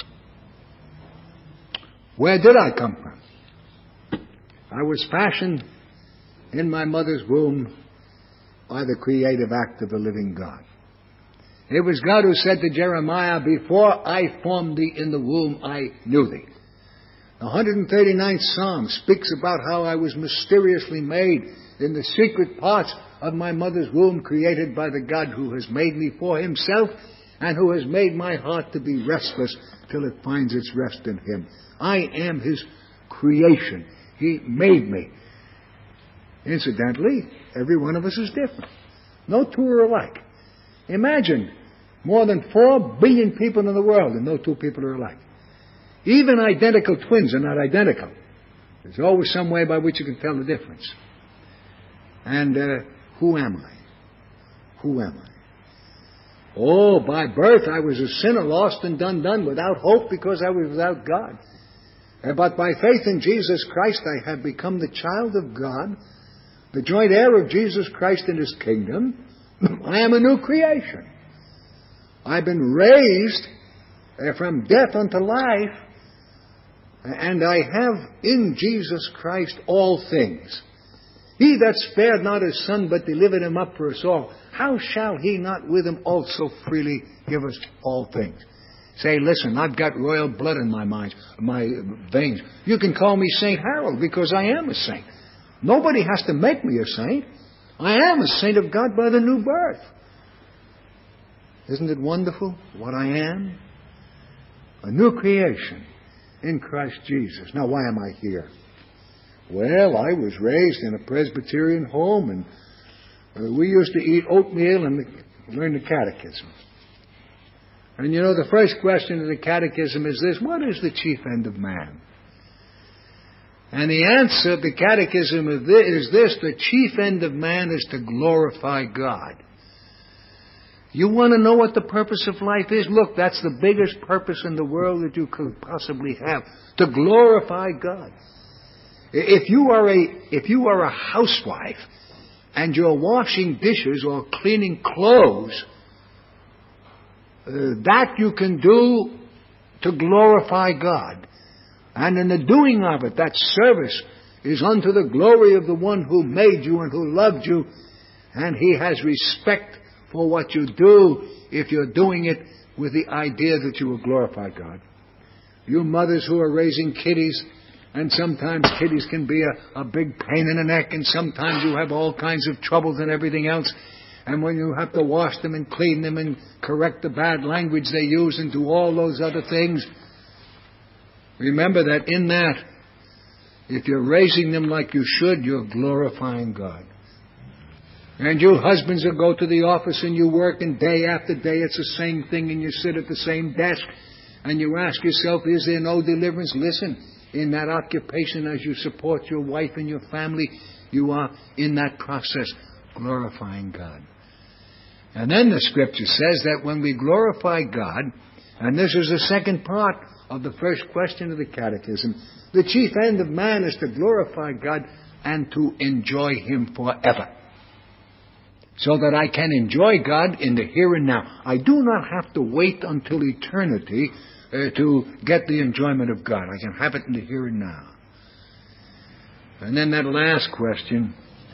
Where did I come from? I was fashioned in my mother's womb by the creative act of the living God. It was God who said to Jeremiah, before I formed thee in the womb, I knew thee. The 139th Psalm speaks about how I was mysteriously made in the secret parts of my mother's womb, created by the God who has made me for himself and who has made my heart to be restless till it finds its rest in him. I am his creation. He made me. Incidentally, every one of us is different. No two are alike. Imagine more than 4 billion people in the world and no two people are alike. Even identical twins are not identical. There's always some way by which you can tell the difference. And who am I? Who am I? Oh, by birth I was a sinner, lost and undone, without hope because I was without God. But by faith in Jesus Christ I have become the child of God, the joint heir of Jesus Christ in his kingdom. I am a new creation. I've been raised from death unto life, and I have in Jesus Christ all things. He that spared not his Son, but delivered him up for us all, how shall he not with him also freely give us all things? Say, listen, I've got royal blood in my veins. You can call me St. Harold because I am a saint. Nobody has to make me a saint. I am a saint of God by the new birth. Isn't it wonderful what I am? A new creation in Christ Jesus. Now, why am I here? Well, I was raised in a Presbyterian home, and we used to eat oatmeal and learn the catechism. And you know, the first question of the catechism is this: what is the chief end of man? And the answer of the catechism is this: the chief end of man is to glorify God. You want to know what the purpose of life is? Look, that's the biggest purpose in the world that you could possibly have, to glorify God. If you are a housewife and you're washing dishes or cleaning clothes, that you can do to glorify God. And in the doing of it, that service is unto the glory of the one who made you and who loved you, and he has respect for what you do if you're doing it with the idea that you will glorify God. You mothers who are raising kiddies, and sometimes kiddies can be a big pain in the neck, and sometimes you have all kinds of troubles and everything else. And when you have to wash them and clean them and correct the bad language they use and do all those other things, remember that in that, if you're raising them like you should, you're glorifying God. And you husbands who go to the office and you work, and day after day it's the same thing, and you sit at the same desk and you ask yourself, is there no deliverance? Listen, in that occupation, as you support your wife and your family, you are in that process glorifying God. And then the Scripture says that when we glorify God, and this is the second part of the first question of the Catechism, the chief end of man is to glorify God and to enjoy him forever. So that I can enjoy God in the here and now. I do not have to wait until eternity to get the enjoyment of God. I can have it in the here and now. And then that last question,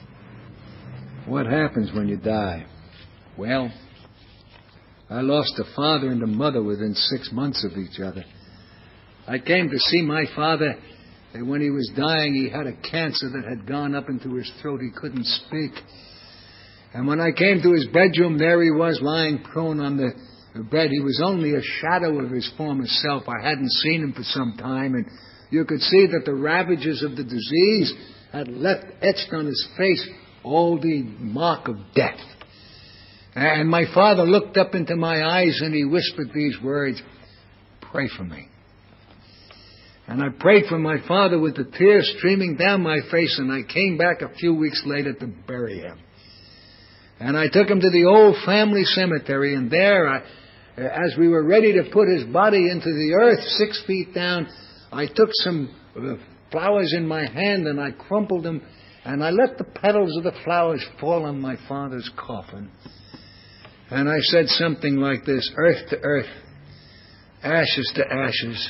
what happens when you die? Well, I lost a father and a mother within 6 months of each other. I came to see my father, and when he was dying, he had a cancer that had gone up into his throat. He couldn't speak. And when I came to his bedroom, there he was lying prone on the bed. He was only a shadow of his former self. I hadn't seen him for some time, and you could see that the ravages of the disease had left etched on his face all the mark of death. And my father looked up into my eyes and he whispered these words, pray for me. And I prayed for my father with the tears streaming down my face, and I came back a few weeks later to bury him. And I took him to the old family cemetery, and there, as we were ready to put his body into the earth 6 feet down, I took some flowers in my hand and I crumpled them, and I let the petals of the flowers fall on my father's coffin. And I said something like this: earth to earth, ashes to ashes,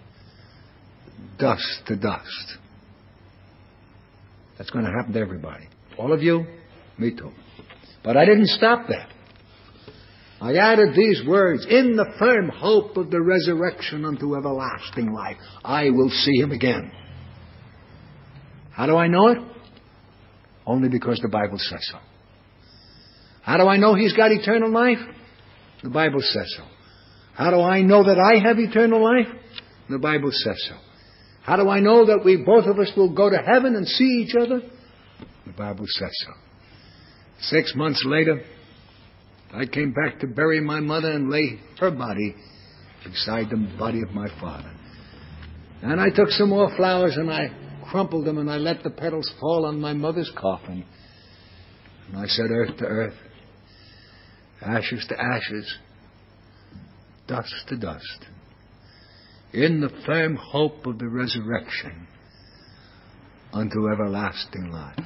dust to dust. That's going to happen to everybody. All of you, me too. But I didn't stop there. I added these words: in the firm hope of the resurrection unto everlasting life, I will see him again. How do I know it? Only because the Bible says so. How do I know he's got eternal life? The Bible says so. How do I know that I have eternal life? The Bible says so. How do I know that we both of us will go to heaven and see each other? The Bible says so. 6 months later, I came back to bury my mother and lay her body beside the body of my father. And I took some more flowers and I crumpled them and I let the petals fall on my mother's coffin. And I said, earth to earth, ashes to ashes, dust to dust, in the firm hope of the resurrection unto everlasting life.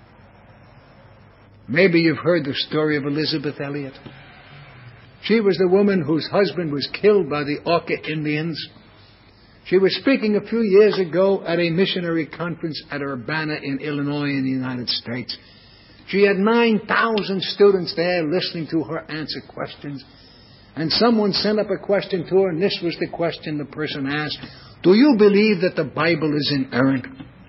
Maybe you've heard the story of Elizabeth Elliot. She was the woman whose husband was killed by the Auca Indians. She was speaking a few years ago at a missionary conference at Urbana in Illinois in the United States. She had 9,000 students there listening to her answer questions. And someone sent up a question to her, and this was the question the person asked: do you believe that the Bible is inerrant?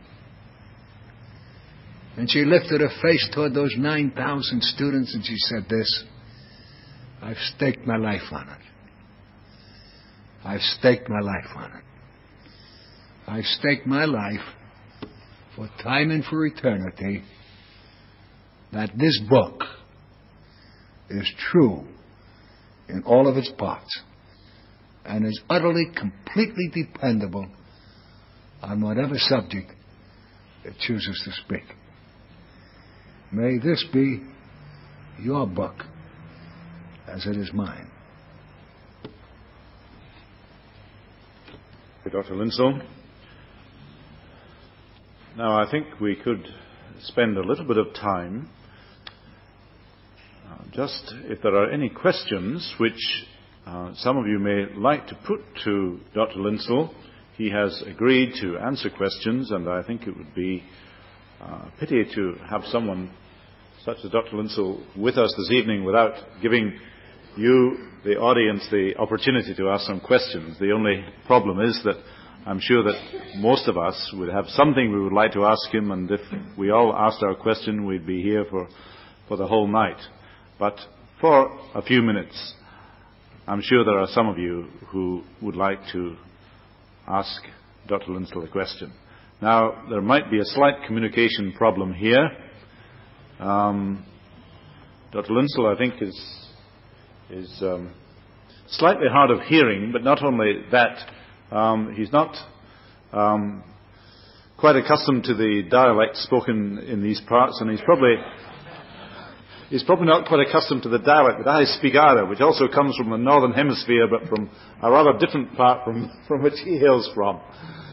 And she lifted her face toward those 9,000 students and she said this: I've staked my life on it. I've staked my life on it. I've staked my life for time and for eternity that this book is true in all of its parts and is utterly, completely dependable on whatever subject it chooses to speak. May this be your book as it is mine. Dr. Linsell. Now, I think we could spend a little bit of time just if there are any questions which some of you may like to put to Dr. Linsell. He has agreed to answer questions, and I think it would be a pity to have someone such as Dr. Linsell with us this evening without giving you, the audience, the opportunity to ask some questions. The only problem is that I'm sure that most of us would have something we would like to ask him, and if we all asked our question, we'd be here for the whole night. But for a few minutes, I'm sure there are some of you who would like to ask Dr. Linsell a question. Now, there might be a slight communication problem here. Dr. Linsell, I think, is slightly hard of hearing, but not only that, he's not quite accustomed to the dialect spoken in these parts, and he's probably not quite accustomed to the dialect that I speak either, which also comes from the northern hemisphere, but from a rather different part from which he hails from.